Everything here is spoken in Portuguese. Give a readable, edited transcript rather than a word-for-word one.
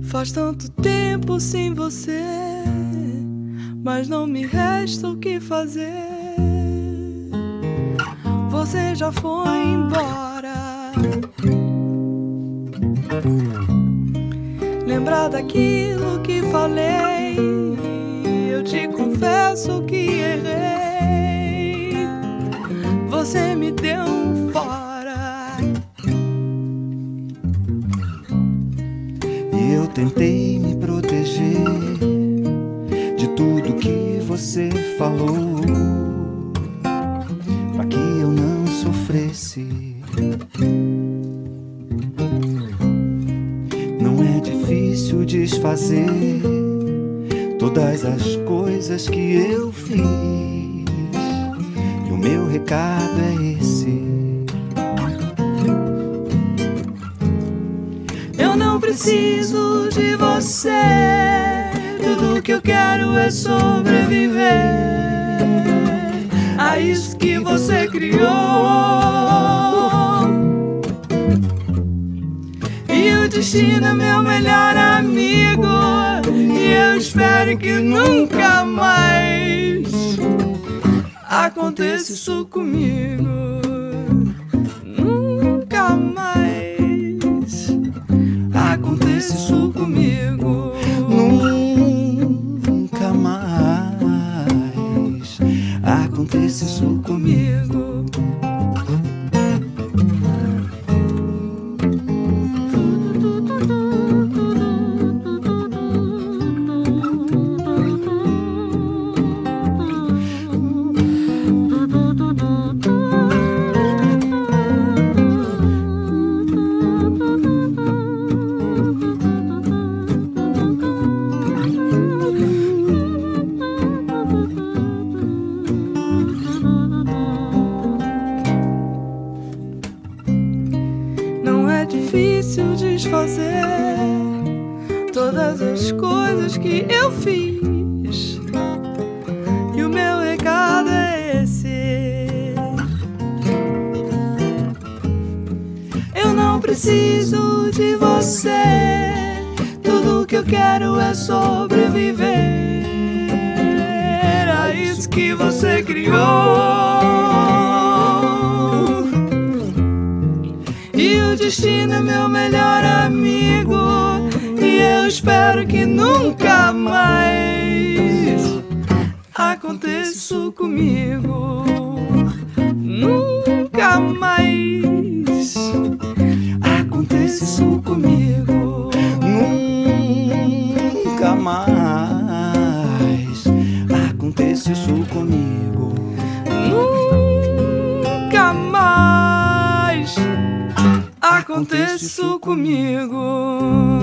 Faz tanto tempo sem você, mas não me resta o que fazer. Você já foi embora. Lembrar daquilo que falei, eu te confesso que errei. Você me deu um fora e eu tentei me proteger de tudo que você falou, pra que eu não sofresse. Não é difícil desfazer todas as coisas que eu fiz, e o meu recado é esse: eu não preciso de você, tudo que eu quero é sobreviver a isso que você criou. E o destino é meu melhor amigo, e eu espero que nunca mais aconteça isso comigo. Nunca mais aconteça isso comigo. Nunca mais aconteça isso comigo. Difícil desfazer todas as coisas que eu fiz, e o meu recado é esse: eu não preciso de você, tudo que eu quero é sobreviver a isso que você criou. E o destino é meu melhor amigo, e eu espero que nunca mais aconteça isso comigo. Nunca mais aconteça isso comigo. Nunca mais aconteça isso comigo. Nunca mais aconteça isso comigo.